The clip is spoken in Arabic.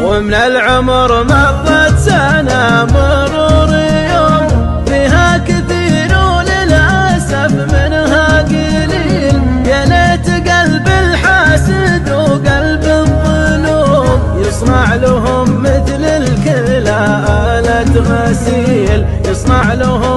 ومن العمر مضت سنة مرور يوم، فيها كثير وللأسف منها قليل. يا ليت قلب الحاسد وقلب الظلوم يصنع لهم مثل الكلى آلة غسيل، يصنع لهم